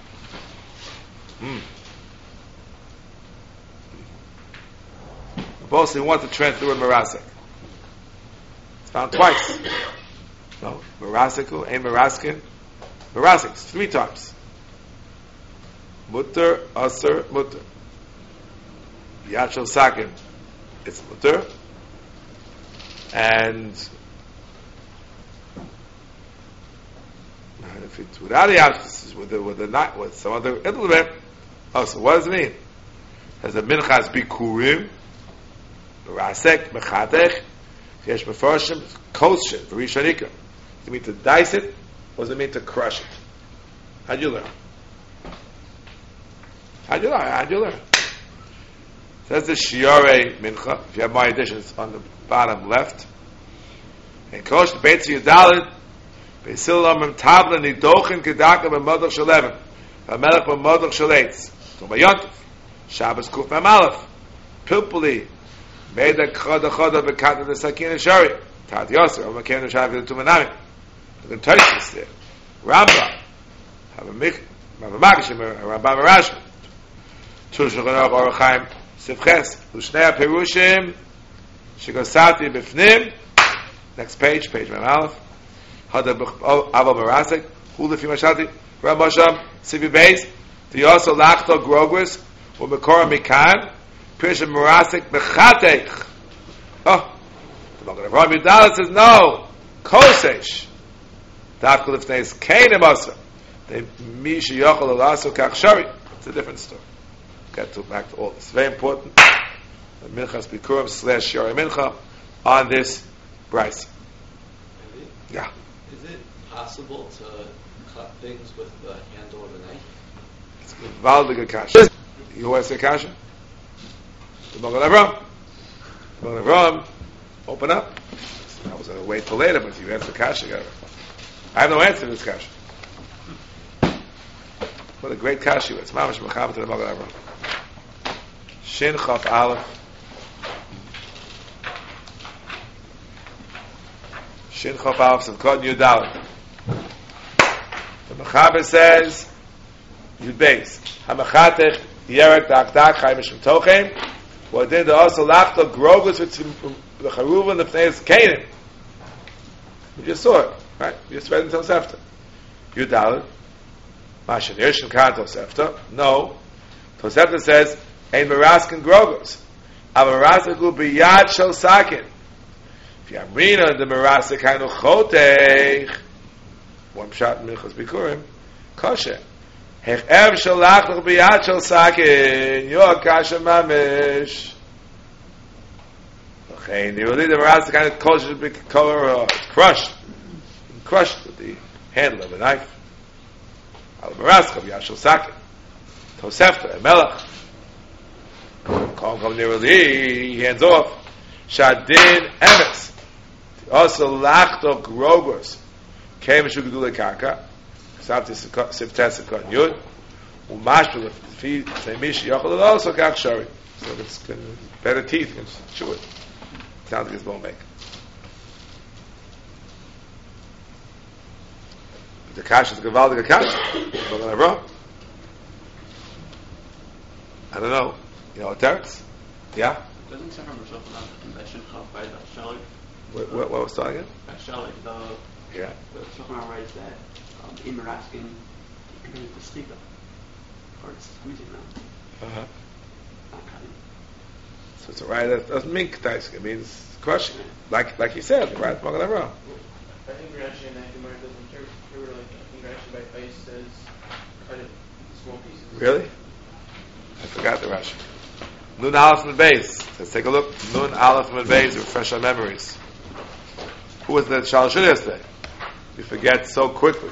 Both they want to translate the word merasek. It's found twice. No, meraseku, ein meraskin. Merasek, 3 times. Mutter, aser, mutter. Yad shel sakin, it's mutter. And if it's without the yad, with some other implement. Oh, so what does it mean? There's a minchas bikurim. Rasek, Mechatech, Yesh Mefarshim, Koshin, Rishonika. Does it mean to dice it, or does it mean to crush it? How'd you learn? Says the Shiore Mincha, if you have my edition, it's on the bottom left. And Kosh, Beitzi Yudalid, Beisil Lomim Tabla, Nidochin, Kedaka, B'modach Shalevim, B'melech B'modach Shaletz, so Bayontif, Shabbos Kuf Mem Aleph, Pilpuli, made a choda bekata the sakin shari. Tat Yosef, I'm going to try to do Manami. I'm going to touch this there. Rambam, have a Makashim, Rambam Rashba. Shulchan Aruch Orach Chaim Sivches, Lushnei Perushim, Shigosati Bifnim. Next page, page Mem Aleph. Hada Aval Marasek, Hula Fimashati, Ramasham, Sivi Beis, Diyoso Lachto Grogris, Umekora Mikan, Pirshim Marasek Bechateich. Oh, the Magen Avraham Yudala says no, Kosesh. Dafkul Ifneis Keinim Asa. They Misha Yochel Alaso Kachshari. It's a different story. Get back to all this. Very important. The Minchas Bikurim / Shari Mincha on this Bryce. Yeah. Is it possible to cut things with the handle of a knife? It's a valid kasha. You want to say kasha? The Magen Avraham. The Magen Avraham, open up. I was going to wait till later, but you answer kasha. I have no answer to this kasha. What a great kasha. It's mamash mechaber to the Magen Avraham. Shin Chaf Aleph. Shin Chaf Aleph Sevkot Yudal. The Mechaber says Yud Beis Hamachatech Yerek Dakdak Chayim Mishum Tochem Wadin the also Lachto Grogus with the Charuva and the Fneis Canaan. We just saw it, right? We just read it until Tosefta. Yudal Mashin Yishin Kan Tosefta. No, Tosefta says Ein Meraskin Grogus. A Meraskin will be Yad Shel Sakin. If you have Rina the Meraskin kind of Choteich. One shot in Minchas Bikurim, kosher. Hechev shalach l'ch b'yad shel sakin, yo kasha mamish. Okay, you really the Merasik kind of kosher color, it's crushed with the handle of a knife. Al Merasik b'yad shel sakin, Tosefta, Melech. Come near he hands off. Shadin emes. Also lachto grogos. Came and shugdule karka, sabti siftes sekon yud, umashul fi semish yochel also kach shari. So it's better teeth can chew it. Sounds like it's bone make. The kash is gewaldige kash. But I'm wrong. I don't know. You know what Teretz? Yeah. Doesn't Sefer Moshe that should help by the Shalik? What was that again? Shalik, Yeah. the Shulchan Aruch writes that in Meraskin, compared to Stika, or it's squeezing now, not cutting. So it's a right that doesn't mean k'tais. It means crushing. Like you said, the right Magen Avraham. I think Rashi and that Gemara doesn't interpret like that. I think Rashi by ice says cut it in small pieces. Really? I forgot the Rashi. Nun Aleph Mid Beis. Let's take a look. Nun Aleph Mid Beis. Refresh our memories. Who was the Shalosh yesterday? We forget so quickly.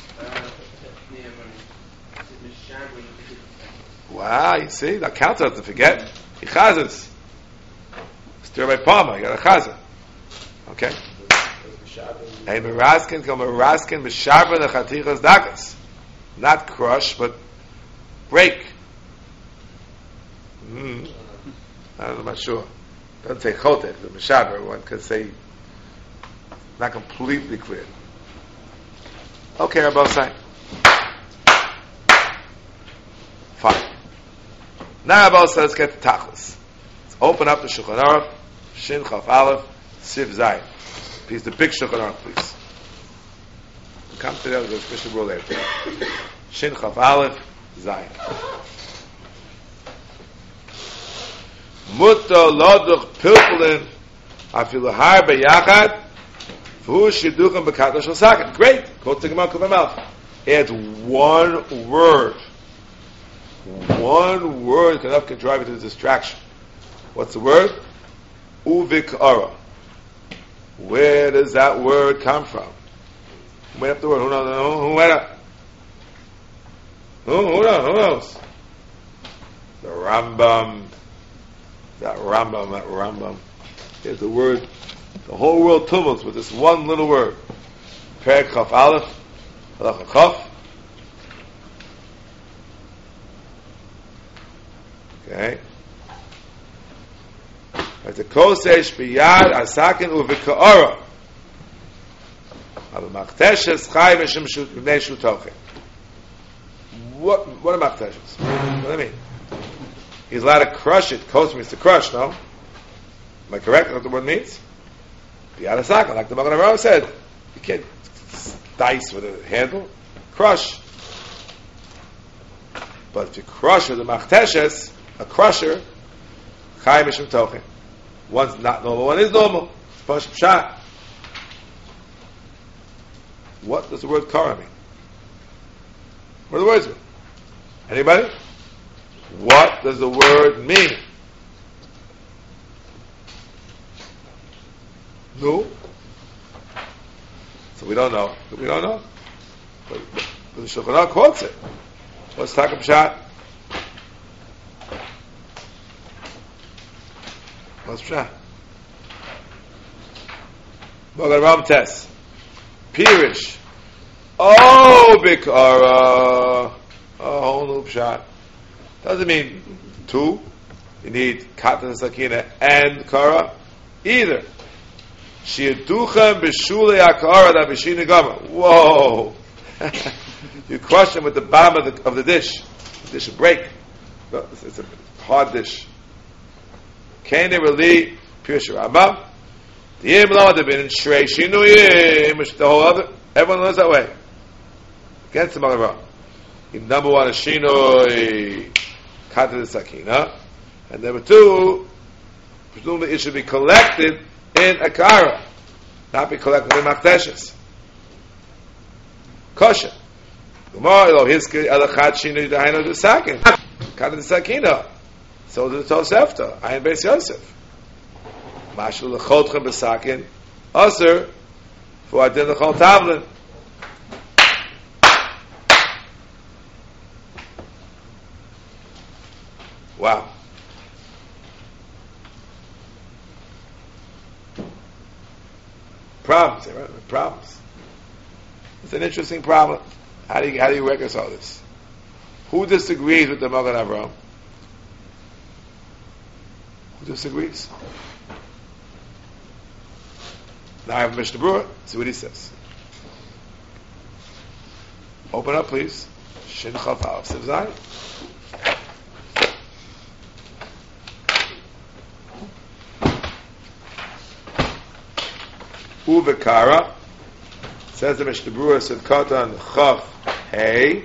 Wow, you see? That counts us to forget. He chazes. Stir by Palma. You got a chazah. Okay? Hey, Meraskin, come Meraskin, Meshaber the Chatichas Dakas. Not crush, but break. I'm not sure. Doesn't say Chotek, the Meshaber. One could say not completely clear. Okay, Rabbi saying. Fine. Now Rabbi says, let's get to Tachlis. Let's open up the Shulchan Aruch, Shin Chaf Aleph, Siv Zayin. Please, the big Shulchan Aruch, please. We'll come to that, we'll finish the rule later. Shin Chaf Aleph, Zayin. Mutta loduch pilpulin afilu har beyachad v'hu shiduchim b'kata shel sakin. Great. Quote the Gemara Kufay Malach. Adds one word. One word can drive you to distraction. What's the word? Uvikara. Where does that word come from? Who made up the word? Who made up? Who knows? The Rambam. That Rambam. Here's the word. The whole world tumults with this one little word. Perek Chaf Aleph, Halacha Chaf. Okay. As a kosesh biyad asakin uvika'ara. What are machteshes? What do I mean? He's allowed to crush it. Kos means to crush, no? Am I correct? That's what the word means? Biyadasaka, like the Magen Avraham said, you can't dice with a handle. Crush. But if you crush with a machteshes, a crusher, chai mishum tochen. One's not normal, one is normal. It's pshat. What does the word kara mean? What are the words mean? Anybody? What does the word mean? No? So we don't know. We don't know. But the Shulchan Aruch quotes it. Let's talk about pshat. What's pshat? Magen Avraham test. Pirish. Oh, bikara. A whole new pshat. Doesn't mean two. You need katan sakina and kara. Either. Shiaduchem b'shulei akara da b'shina gama. Whoa. You crush them with the bottom of the dish. The dish will break. It's a hard dish. Kane really Pirish Rambam. The Yim Lama have been in Shrei Shinuyim, the whole other. Everyone learns that way. Against the Magen Avraham. Number one is Shinui Kata the Sakina. And number two, presumably it should be collected in Akara, not be collected in Machteshes. Kosher. Gemara Elo Hiske Elachat Shinui Dahainu the Sakin. Kata the Sakina. So did the Tosefta. Ayin Beis Yosef. Mashul L'chodchem B'Sakin. Aser for Adin L'chol Tavlin. Wow. Problems, right? Problems. It's an interesting problem. How do you reconcile this? Who disagrees with the Magen Avraham? Who disagrees? Now I have Mishnah Berurah. See what he says. Open up, please. Shin Chaf Aleph Siv Zayin. Uvekara says the Mishnah Berurah said Katan Chaf Hey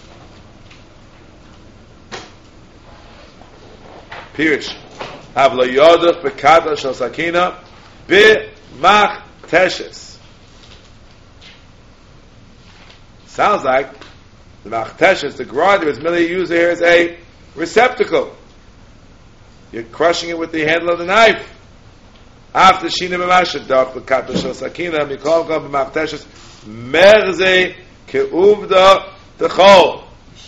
Pirish Avla Yodach Bekata Shal Sakina B'Mach Teshes. Sounds like the Machteshes, the grinder, is merely used here as a receptacle. You're crushing it with the handle of the knife. After Shina B'Mashet Dach B'Kata Shal Sakina Mikol Kol B'Machteshes Merze Ke'uvda D'Chol.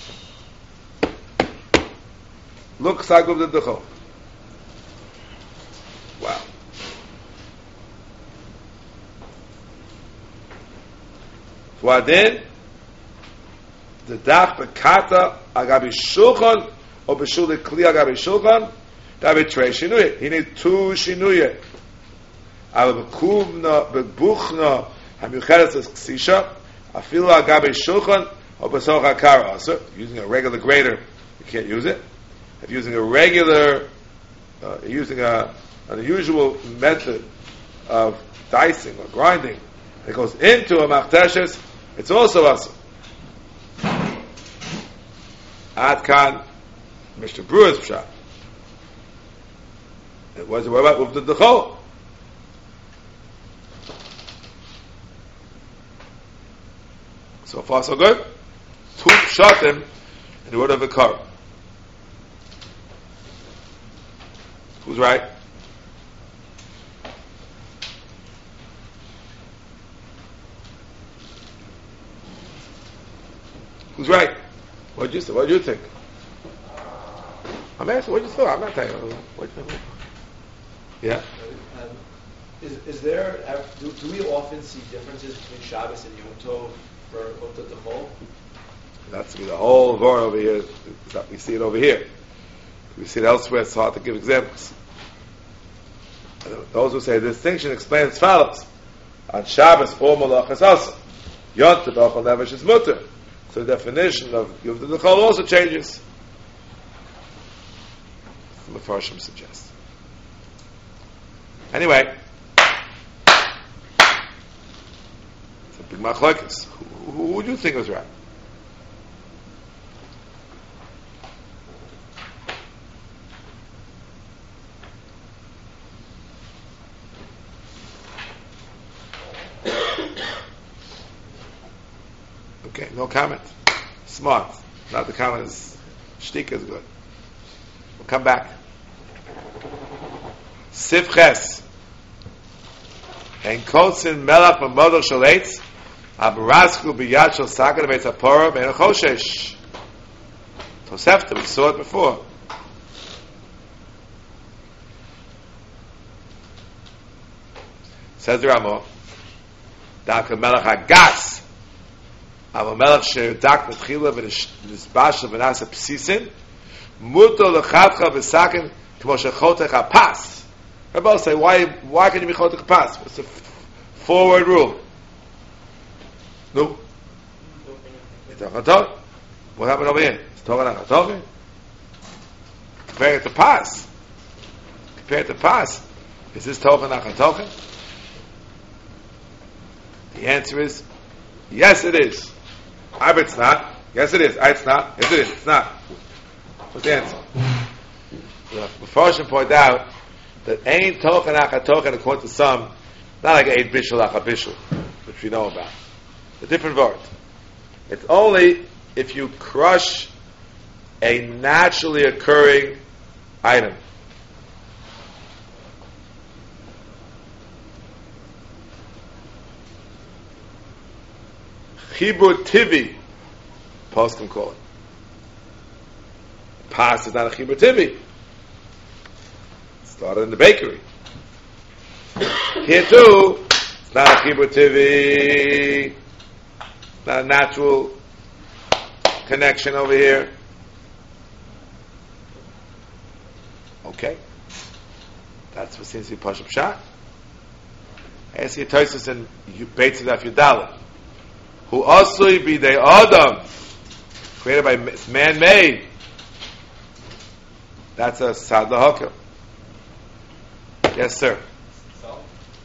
Looks like Uvda D'Chol. Wow. Then the dach bekata agabi shulchan or b'shul kli agabi shulchan that be trei shinuyah. He need two shinuyah. Ava bekuvna bebuchna hamiucheres as ksisha afilu agabi shulchan or b'soch hakara. Also, using a regular grater, you can't use it. If using a regular, using an unusual method of dicing or grinding, it goes into a machteshes. It's also awesome. Ad kan Mishnah Berurah's pshat. It was what about Uvda D'Chol? So far so good. Two pshatim in the word of Vikar. Who's right? Who's right? What do you think? I'm asking, what do you think? I'm not telling you. What do you think? Yeah? Is there, do we often see differences between Shabbos and Yom Tov for Uvda D'Chol? That's the whole Vor over here. We see it over here. We see it elsewhere. It's hard to give examples. And those who say the distinction explains as follows. On Shabbos, all malachas also. Yontif Ochel Nefesh is mutter. So the definition of Yuvda L'chol also changes. The Mefarshim suggests. Anyway, it's a big machlokes. Who do you think was right? Okay, no comment. Smart. Not the comment is shtika is good. We'll come back. Sifches. En kotzin melach b'model shaleitz abarasku b'yad shel sagan v'etz hapora v'en choshesh. Tosefta, we saw it before. Says the Ramah, Daka melach hagas אבל מלך שדק מתחילה ונסבש ונעשה פסיסין מותו לחתך וסכן כמו שחותך הפס. Everybody say, why can you be chotech pas? It's a forward rule. No? It's a chotech. What happened over here? It's talking about chotech. Compare it to pas. Compare it to pas. Is this talking about chotech? The answer is, yes it is. I bet it's not. Yes it is. It's not. Yes it is. It's not. What's the answer? The Mefarshim point out that ain't tochen achatochen according to some, not like ain't bishul achabishul, which we know about. A different word. It's only if you crush a naturally occurring item. Chibur tivi, poskim call it. Pas is not a chibur tivi. Started in the bakery. Here too, it's not a chibur tivi, not a natural connection over here. Okay, that's what seems to be Pashup Shah. I ask you Tosus and Beit Tzedaf Yudalah. Who asui b'dei Adam, created by man-made. That's a sad lahakel. Yes, sir. Salt?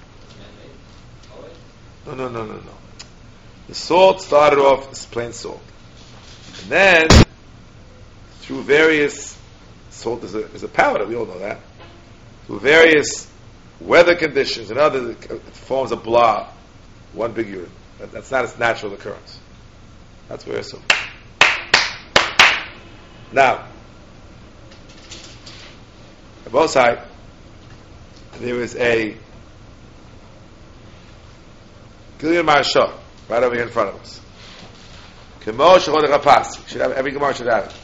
Man-made? Always? No. The salt started off as plain salt, and then through various salt is a powder. We all know that. Through various weather conditions and other, it forms a blob, one big unit. That's not its natural occurrence. That's very simple. Now, on both sides, there is a Gilyon Marashah right over here in front of us. Kemo Shechodech HaPas. Should have every Gemara should have it.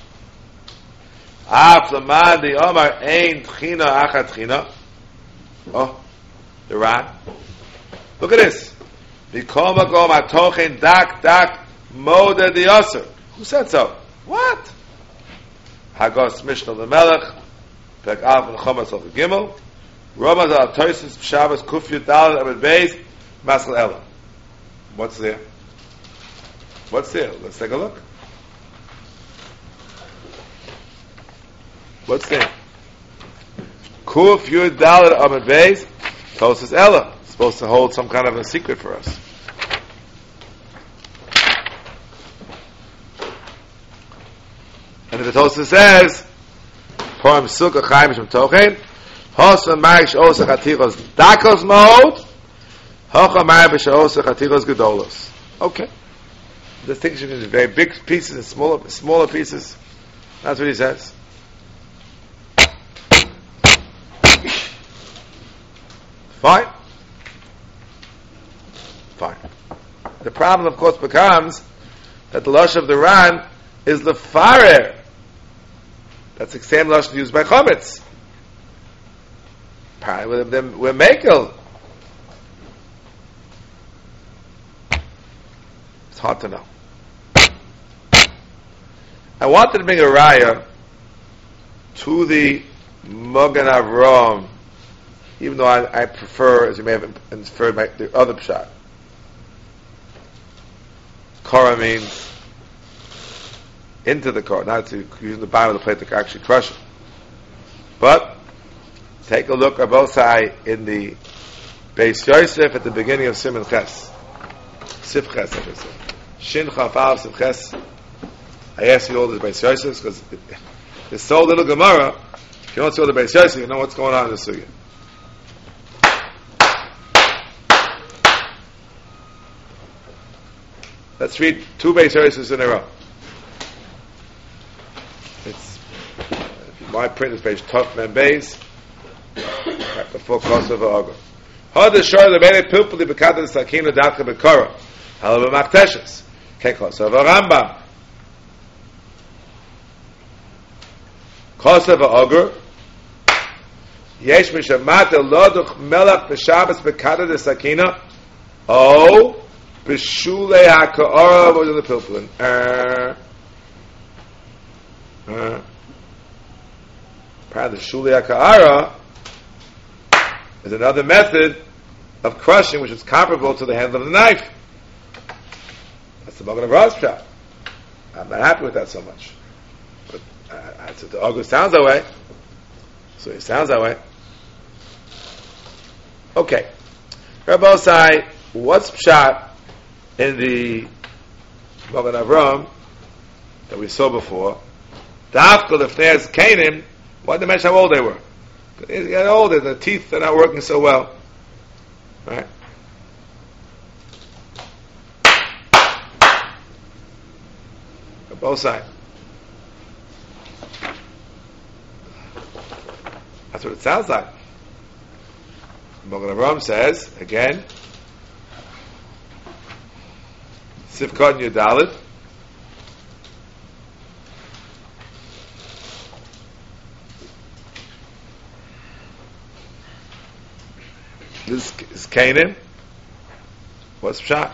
Af Laman the Omar Ein Tchina Achat Tchina. Oh, the Ran. Look at this. V'kol makom atochen dak moda diyoser. Who said so? What? Hagos Mishnah L'Melech Pek Alf and Chomas of the Gimel Romaz al Toisus Shabbos Kufyu Dal Abed Beis Masal Ela. What's there? What's there? Let's take a look. What's there? Kufyu Dal Abed Beis Tosus Ela. Supposed to hold some kind of a secret for us. And the Tosafos says, "Poem Sukkah Chaim Shem Tochen, Hosan Ma'ik She'osach Atichos Dakos Ma'od, Hocha Ma'ik She'osach Atichos Gedolos." Okay, the distinction is very big pieces and smaller pieces. That's what he says. Fine. The problem, of course, becomes that the lush of the Ran is lefarer. That's the same lush used by Chometz. We're makel. It's hard to know. I wanted to bring a raya to the Magen Avraham, even though I prefer, as you may have inferred, the other pshat. Korah means into the Korah, not to using the bottom of the plate to actually crush it. But take a look, Rabosai, in the Beis Yosef at the beginning of Siman Ches. Sif Ches, I should say. Shin Chaf Aleph Sif Ches. I asked you all the Beis Yosef because there's so little Gemara. If you don't see all the Beis Yosef, you know what's going on in the Sugya. Let's read two Beis Yosefs in a row. It's my print is page Tov Mem Beis, right before Kosovo Oger. Hod the shor the Bele Pilpuli Bekata Sakina Datka Bekora. Halva Makteshes. Kosovo Rambam. Kosovo Oger. Yesh Mishamat Eloduch Melach B'Shabbos Bekata de Sakina. Oh. B'shulei ha'ka'ara was in the pilpulin. Apparently, shulei ha'ka'ara is another method of crushing, which is comparable to the handle of the knife. That's the Magen Avram's shot. I'm not happy with that so much. But the August sounds that way. So it sounds that way. Okay. Rabosai, what's pshat in the Magen Avram that we saw before? Dafka Lefnei's Canaan, what did they mention how old they were? They got older, the teeth are not working so well. Right? Both sides. That's what it sounds like. Magen Avram says, again, Sifkot Yudalit. This is Canaan. What's Pshat?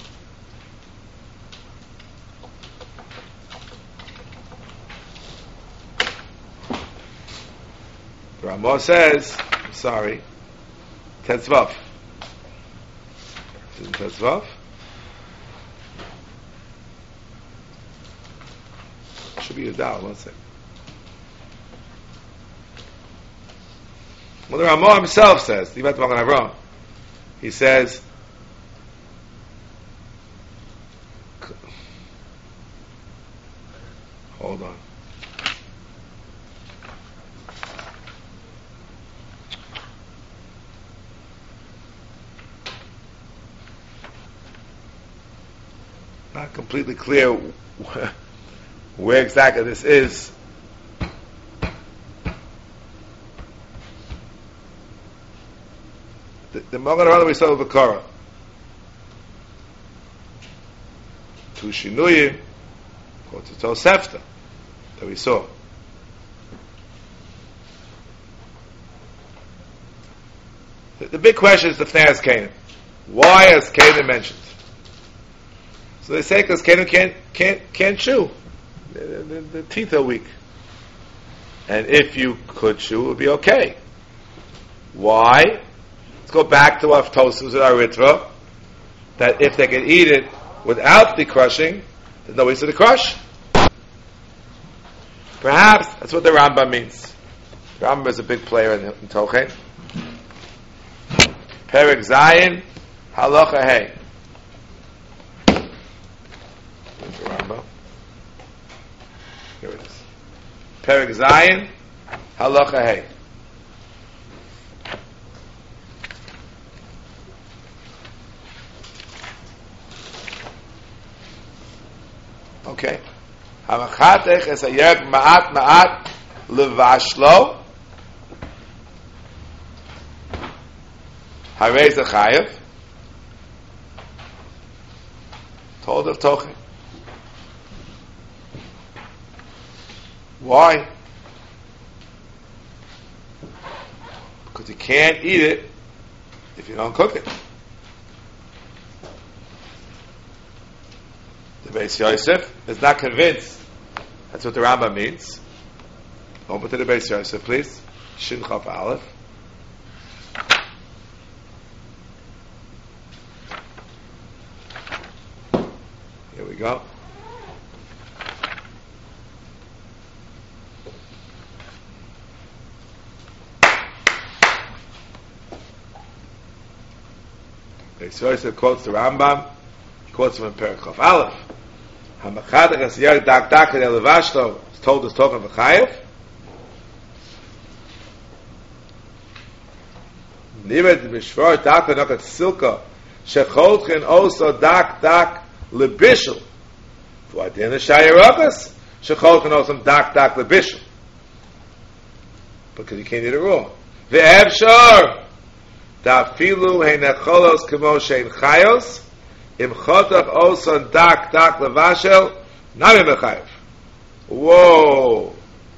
The Ramah says, I'm sorry, Tetzvav. Isn't Tetzvav? Should be a dal, one second. Well, the Ramah himself says, he says, hold on. Not completely clear where exactly this is. The Magen Avram we saw with Bekara. To Shinuyim, or to Tosefta, that we saw. The big question is the Fnei Canaan. Why is Canaan mentioned? So they say because Canaan can't chew. The teeth are weak. And if you could chew, it would be okay. Why? Let's go back to our Tosfos at our Ritva, that if they can eat it without the crushing, there's no reason to crush. Perhaps that's what the Rambam means. The Rambam is a big player in Tochen. Perek Zayin, Halacha Hey. Where's the Rambam? Here it is. Perek Zayin, Halacha Hey. Okay. Hamachatech es hayek ma'at levashlo. Harei zechayev. Told of Tochen. Why? Because you can't eat it if you don't cook it. The Beis Yosef is not convinced. That's what the Rambam means. Open to the Beis Yosef, please. Shin Chaf Aleph. Here we we go. So he quotes the Rambam, quotes from Perek Chof Aleph. Hamachadach asiyar dak dak in elevashto is told us talking of a chayev. Nivet mishvar dak v'nokat silka shecholchen also dak dak lebishel. V'adin ha'shayirakas shecholchen also dak dak lebishel. Because you can't eat it raw. Ve'evshar Dafilu heinecholos kemo shein chayos im chotach oson dak dak levashel nami mechayev. Whoa.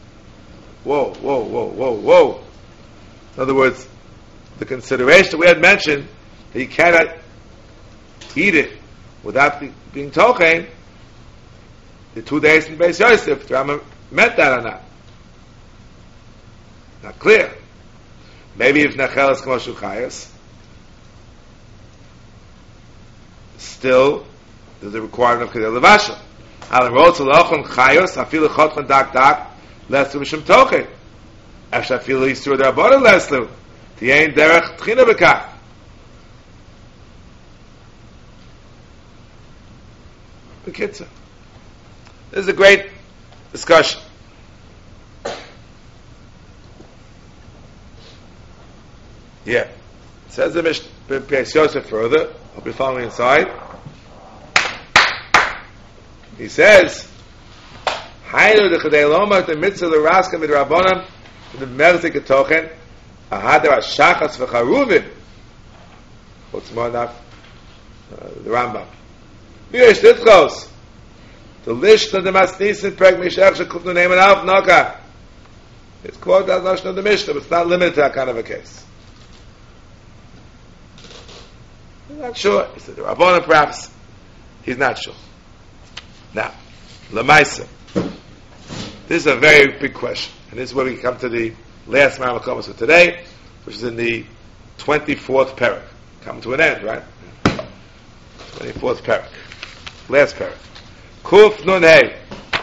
In other words, the consideration we had mentioned that you cannot eat it without being tochen, the 2 days in Beis Yosef, the Rambam meant that or not? Not clear. Maybe if Nechelas K'moshu Chayas, still there's a requirement of Kedel Levashel. Alam Rotz L'Ochon Chayos Afilu Chotchen Dak Dak Leslu Mishum Tochen. After Afilu Yisur D'Rabbanan Leslu T'yein Derech Tchina B'Kach. B'Kitzur, this is a great discussion. Yeah. It says the Mishnah, Beis Yosef further, I'll be following inside. He says, Hainu de Chedei Loma, the mitzvah the Raska Midrabanan, the Merzik Etochen, Ahadar HaShachas V'Charuvim. What's more than the Rambam. V'yesh Ditchos, the Lishna de Masnisin Preg Mishach Shekufnu Neiman Alf Noka. It's quoted as Lashon of the Mishnah, but it's not limited to that kind of a case. He's not sure. He said the Rabbanan perhaps. He's not sure. Now, Lamaisa. This is a very big question. And this is where we come to the last Maramakomas of today, which is in the 24th parak. Come to an end, right? 24th parak. Last parak. Kuf Nun Hey.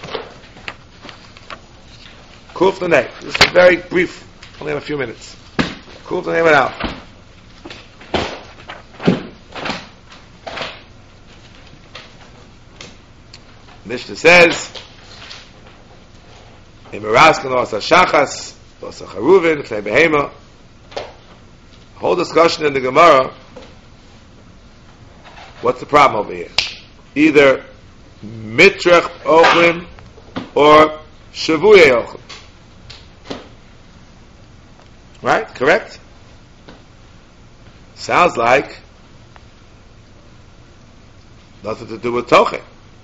Kuf Nun Hey. This is very brief. Only have a few minutes. Kuf Nun Hey went out. Mishnah says, "Imeraskan osa shachas, osa charuvin, k'nei behema." Whole discussion in the Gemara. What's the problem over here? Either mitrech ochlim or shavuye ochlim. Right? Correct? Sounds like nothing to do with tochen.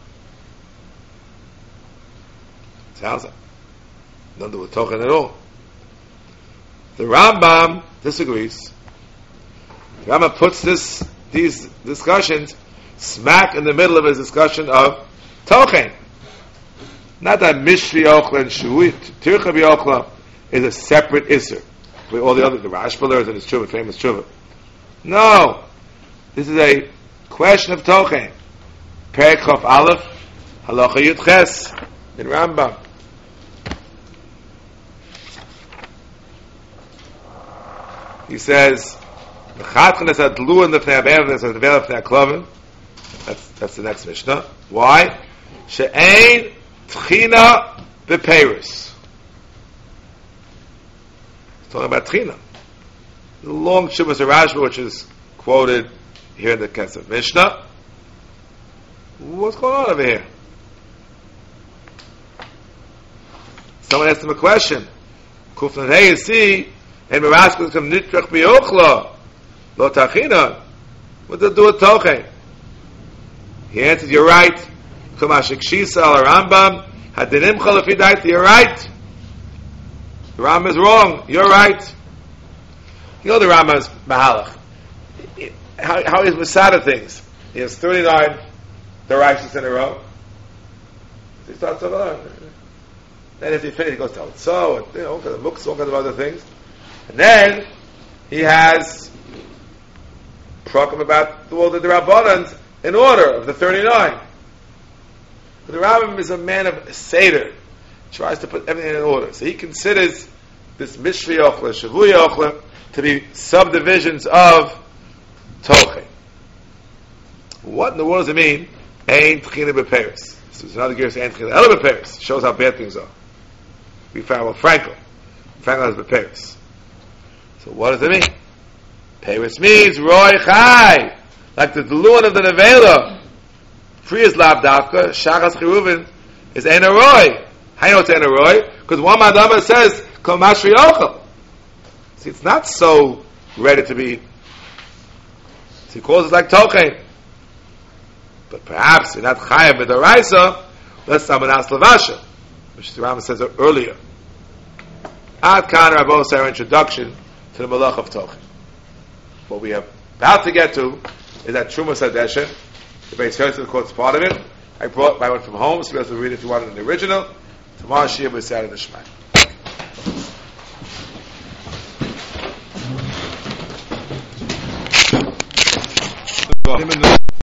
Sounds like nothing to do with tochen at all. The Rambam disagrees. The Rambam puts these discussions smack in the middle of his discussion of tochen. Not that mishri ochla and shuit tircha b'ochla is a separate isser with all the other the Rashba and his tshuva, famous tshuva. No, this is a question of tochen. Perek Chof Aleph halacha yud ches in Rambam. He says, that's the next Mishnah. Why? She'ein tchina b'peiros. He's talking about tchina. The long Shuvas Rashba, which is quoted here in the Kesef Mishnah. What's going on over here? Someone asked him a question. Kufnan Hey, you see, and Meraskus come nitrach b'yochla lo tachina. What does it do with tochen? He answered, "You're right. Kumashik shisa al Rambam hadinim chalafidaita. You're right. The Rambam is wrong. You're right." You know the Rambam is mahalach. How he's masada things. He has 39 derivatives in a row. He starts over. Then if he finishes, he goes to so and all kinds of books, all kinds of other things. And then he has program about all the Rabbanans in order of the 39. But the Rambam is a man of Seder, tries to put everything in order. So he considers this Mishri Ochla, Shavuya Ochla, to be subdivisions of Toche. What in the world does it mean? Ein Tchina B'Peres. So there's another gear saying Ein Tchina Ela B'Peres. Shows how bad things are. We found with Frankel. Frankel has B'Peres. So what does it mean? Peres means Roy Chai. Like the Deluan of the Nevela. Free is Lav Davka. Shachas Chiruvin is Ein Roy. How you know it's Ein Roy? Because one Madama says, Kol Mashri Ochel. See, it's not so ready to be. So he calls it like Tochein. But perhaps you're not Chayav B'Daraisa, let's Samanas Lavasha, which the Rambam says earlier. Ad Kan Rabos, our introduction to the Malach of Tochein. What we are about to get to is that Truma Sadesha, the Beis Yosef quotes part of it. I brought my one from home, so you have to read it if you want it in the original. Tomorrow Shia B'Sad and the Shemai.